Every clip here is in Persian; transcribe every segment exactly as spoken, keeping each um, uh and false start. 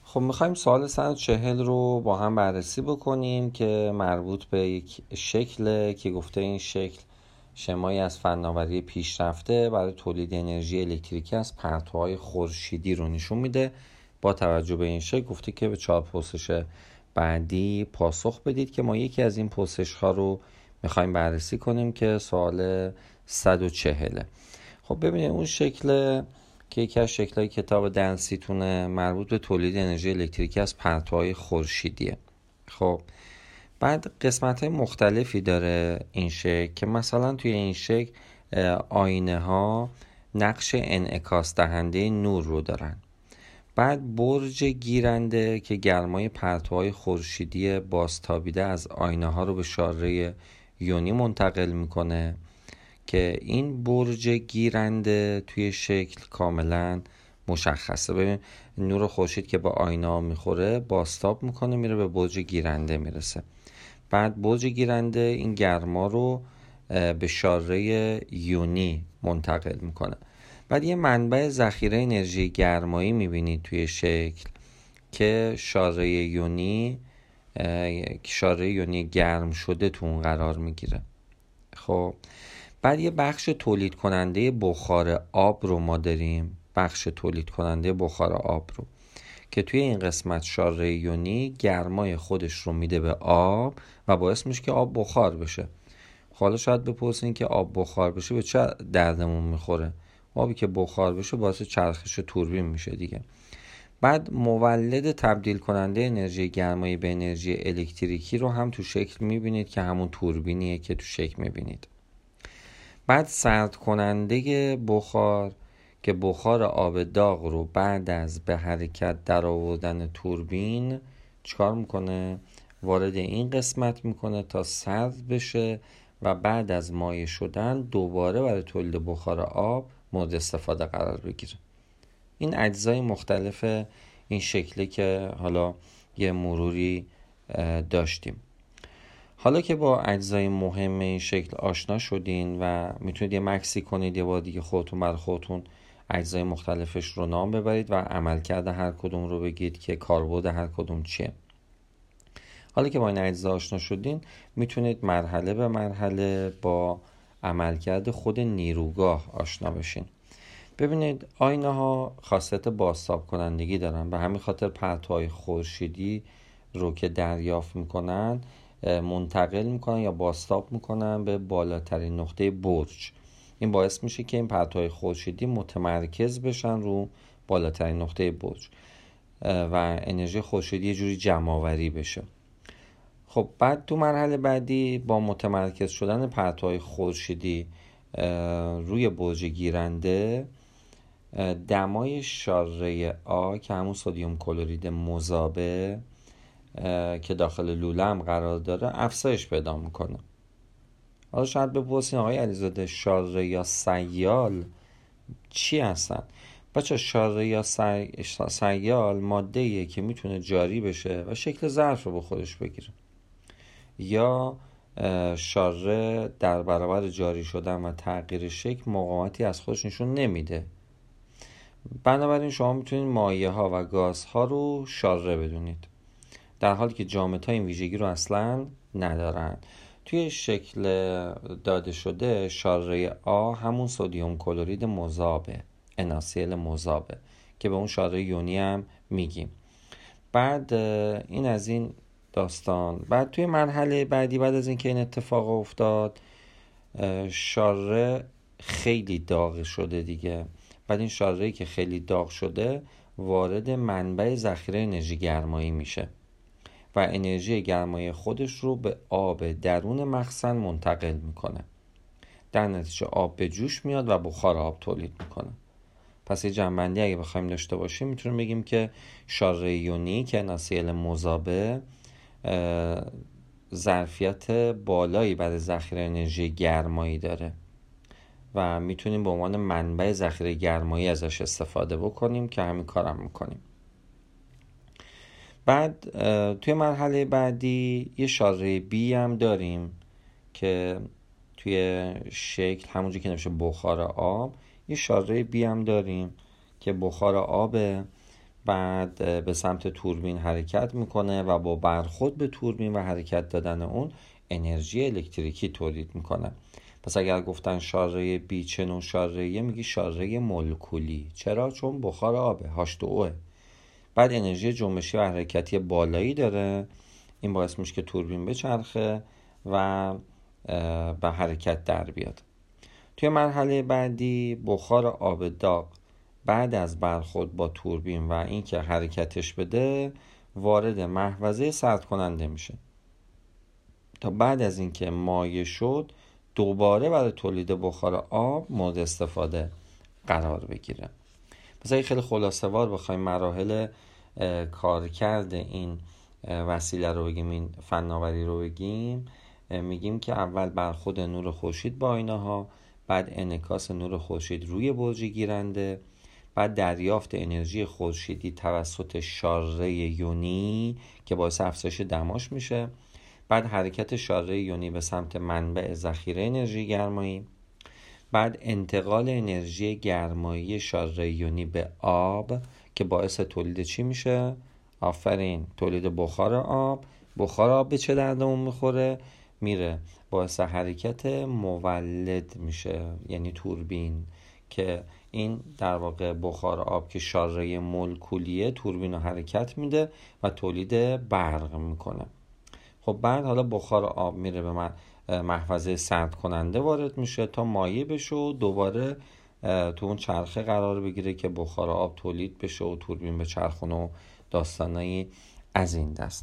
خب میخوایم سوال صد و چهل رو با هم بررسی بکنیم که مربوط به یک شکل که گفته این شکل شمایی از فناوری پیشرفته برای تولید انرژی الکتریکی از پرتوهای خورشیدی رو نشون میده. با توجه به این شکل گفته که به چهار پرسش بعدی پاسخ بدید که ما یکی از این پرسش ها رو میخوایم بررسی کنیم که سوال صد و چهل. خب ببینید اون شکل که یکی از شکل‌های کتاب دنسیتونه مربوط به تولید انرژی الکتریکی از پرتوهای خورشیدیه. خب بعد قسمت‌های مختلفی داره این شکل که مثلا توی این شکل آینه ها نقش انعکاس دهنده نور رو دارن. بعد برج گیرنده که گرمای پرتوهای خورشیدی بازتابیده از آینه ها رو به شاره یونی منتقل میکنه که این برج گیرنده توی شکل کاملا مشخصه. ببین نور خورشید که با آینه میخوره بازتاب میکنه میره به برج گیرنده میرسه. بعد برج گیرنده این گرما رو به شاره یونی منتقل میکنه. بعد یه منبع ذخیره انرژی گرمایی میبینید توی شکل که شاره یونی شاره یونی گرم شده تو اون قرار میگیره. خب بعد یه بخش تولید کننده بخار آب رو ما داریم، بخش تولید کننده بخار آب رو که توی این قسمت شاره یونی گرمای خودش رو میده به آب و باعث میشه که آب بخار بشه. حالا شاید بپرسین که آب بخار بشه به چه دردمون میخوره؟ آبی که بخار بشه باعث چرخش توربین میشه دیگه. بعد مولد تبدیل کننده انرژی گرمایی به انرژی الکتریکی رو هم تو شکل میبینید که همون توربینیه که تو شکل میبینید. بعد سرد کننده بخار که بخار آب داغ رو بعد از به حرکت در آوردن توربین چیکار میکنه؟ وارد این قسمت میکنه تا سرد بشه و بعد از مایع شدن دوباره برای تولید بخار آب مورد استفاده قرار بگیره. این اجزای مختلف این شکلی که حالا یه مروری داشتیم. حالا که با اجزای مهم این شکل آشنا شدین و میتونید یه مکسی کنید یه بار دیگه خودتون برای خودتون اجزای مختلفش رو نام ببرید و عملکرد هر کدوم رو بگید که کاربرد هر کدوم چیه. حالا که با این اجزا آشنا شدین میتونید مرحله به مرحله با عملکرد خود نیروگاه آشنا بشین. ببینید آینه ها خاصیت بازتاب کنندگی دارن، به همین خاطر پرتوهای خورشیدی رو که دریافت میکنن منتقل میکنن یا بازتاب میکنن به بالاترین نقطه برج. این باعث میشه که این پرتوهای خورشیدی متمرکز بشن رو بالاترین نقطه برج و انرژی خورشیدی یه جوری جمع آوری بشه. خب بعد تو مرحله بعدی با متمرکز شدن پرتوهای خورشیدی روی برج گیرنده دمای شاره آ که همون سدیم کلرید مذابه که داخل لوله هم قرار داره افزایش پیدا میکنه. حالا شاید بپرسین آقای علیزاده شاره یا سیال چی هستن؟ بچه شاره یا سی... سیال ماده‌ایه که میتونه جاری بشه و شکل ظرف رو به خودش بگیره، یا شاره در برابر جاری شدن و تغییر شکل مقاومتی از خودش نشون نمیده. بنابراین شما میتونید مایع ها و گاز ها رو شاره بدونید، در حالی که جامد ها این ویژگی رو اصلا ندارن. توی شکل داده شده شاره آ همون سدیم کلرید مذابه، NaCl مذابه که به اون شاره یونی هم میگیم. بعد این از این داستان. بعد توی مرحله بعدی بعد از اینکه این اتفاق افتاد شاره خیلی داغ شده دیگه. بعد این شاره‌ای که خیلی داغ شده وارد منبع ذخیره انرژی گرمایی میشه و انرژی گرمایی خودش رو به آب درون مخزن منتقل میکنه. در نتیجه آب به جوش میاد و بخار آب تولید میکنه. پس یه جنبندی اگه بخوایم داشته باشیم میتونیم بگیم که شاره یونی که NaCl مذابه ظرفیت بالایی برای ذخیره انرژی گرمایی داره و میتونیم به عنوان منبع ذخیره گرمایی ازش استفاده بکنیم که همین کارم میکنیم. بعد توی مرحله بعدی یه شاره بی هم داریم که توی شکل همونجوری که نمیشه بخار آب، یه شاره بی هم داریم که بخار آبه بعد به سمت توربین حرکت میکنه و با برخورد به توربین و حرکت دادن اون انرژی الکتریکی تولید میکنه. پس اگر گفتن شاره بی چه نوع شاره، میگی شاره مولکولی. چرا؟ چون بخار آبه، هاش تو اوه. بعد انرژی جنبشی و حرکتی بالایی داره، این باعث میشه که توربین بچرخه و به حرکت در بیاد. توی مرحله بعدی بخار آب داغ بعد از برخورد با توربین و اینکه حرکتش بده وارد محفظه سرد کننده میشه تا بعد از اینکه مایع شد دوباره برای تولید بخار آب مورد استفاده قرار بگیره. پس اگه خیلی خلاصه وار بخوایم مراحل کارکرد این وسیله رو بگیم، این فناوری رو بگیم، میگیم که اول برخورد نور خورشید با آینه ها، بعد انعکاس نور خورشید روی برج گیرنده، بعد دریافت انرژی خورشیدی توسط شاره یونی که باعث افزایش دماش میشه، بعد حرکت شاره یونی به سمت منبع ذخیره انرژی گرمایی، بعد انتقال انرژی گرمایی شاره یونی به آب که باعث تولید چی میشه؟ آفرین، تولید بخار آب. بخار آب به چه دردمون میخوره؟ میره باعث حرکت مولد میشه، یعنی توربین، که این در واقع بخار آب که شاره مولکولیه توربین رو حرکت میده و تولید برق میکنه. خب بعد حالا بخار آب میره به من محفظه سرد کننده وارد میشه تا مایع بشه و دوباره تو اون چرخه قرار بگیره که بخار آب تولید بشه و توربین به چرخونه و داستانایی از این دست.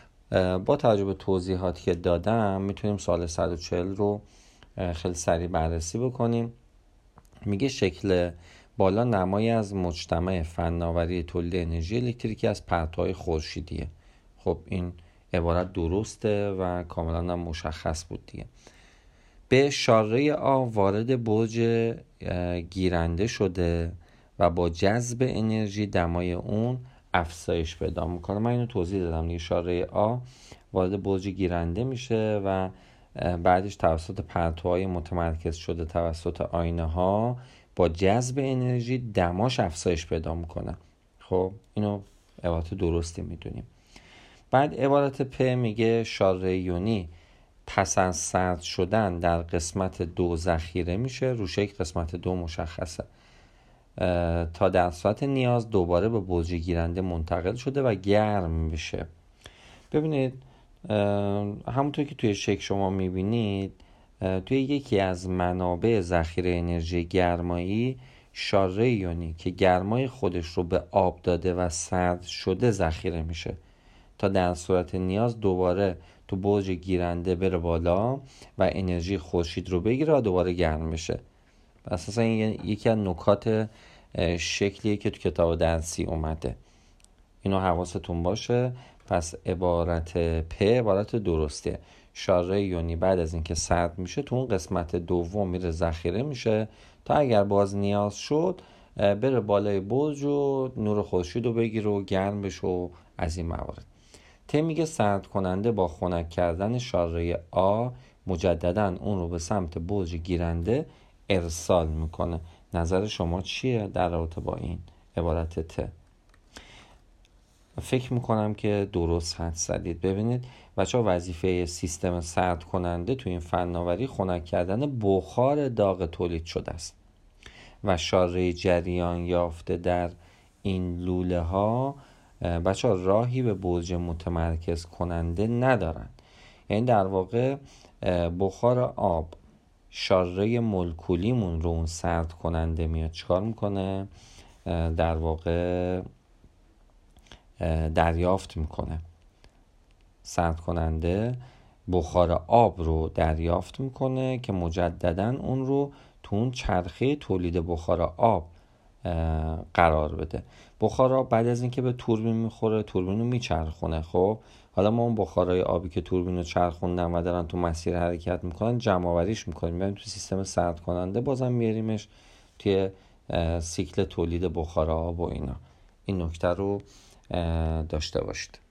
با توجه به توضیحاتی که دادم میتونیم سوال صد و چهل رو خیلی سریع بررسی بکنیم. میگه شکل بالا نمایی از مجتمع فناوری تولید انرژی الکتریکی از پرتوهای خورشیدیه. خب این عبارت درسته و کاملا هم مشخص بود دیگه. به شاره آ وارد برج گیرنده شده و با جذب انرژی دمای اون افزایش پیدا میکنه. من اینو توضیح دادم دیگه. شاره آ وارد برج گیرنده میشه و بعدش توسط پرتوهای متمرکز شده توسط آینه ها با جذب انرژی دماش افزایش پیدا میکنه. خب اینو عبارت درستی میدونیم. بعد عبارت پ میگه شاره یونی پس از سرد شدن در قسمت دو ذخیره میشه، رو شکل قسمت دو مشخصه، تا در صورت نیاز دوباره به برج گیرنده منتقل شده و گرم بشه. ببینید همونطور که توی شکل شما میبینید توی یکی از منابع ذخیره انرژی گرمایی شاره یونی که گرمای خودش رو به آب داده و سرد شده ذخیره میشه تا در صورت نیاز دوباره تو برج گیرنده بره بالا و انرژی خورشید رو بگیره و دوباره گرم بشه. اساسا این یکی از نکات شکلیه که تو کتاب درسی اومده، اینو حواستون باشه. پس عبارت پ عبارت درسته. شاره یونی بعد از اینکه سرد میشه تو اون قسمت دوم میره ذخیره میشه تا اگر باز نیاز شد بره بالای برج و نور خورشید رو بگیره و گرم بشه و از این موارد. ت میگه سرد کننده با خنک کردن شاره آ مجددا اون رو به سمت برج گیرنده ارسال میکنه. نظر شما چیه در رابطه با این عبارت ت؟ فکر میکنم که درست حد زدید. ببینید بچه ها، وظیفه سیستم سرد کننده تو این فناوری خنک کردن بخار داغ تولید شده است و شاره جریان یافته در این لوله ها بچه ها راهی به برج متمرکز کننده ندارن. یعنی در واقع بخار آب شاره مولکولیمون رو اون سرد کننده میاد چکار میکنه؟ در واقع دریافت میکنه. سرد کننده بخار آب رو دریافت میکنه که مجددا اون رو تو اون چرخه تولید بخار آب قرار بده. بخار آب بعد از اینکه به توربین میخوره توربین رو میچرخونه. خب حالا ما اون بخارهای آبی که توربین رو چرخوندن و دارن تو مسیر حرکت میکنن جمع آوریش میکنیم، میبریم تو سیستم سرد کننده، بازم میاریمش توی سیکل تولید بخار آب و اینا. این نکته رو داشته باشید.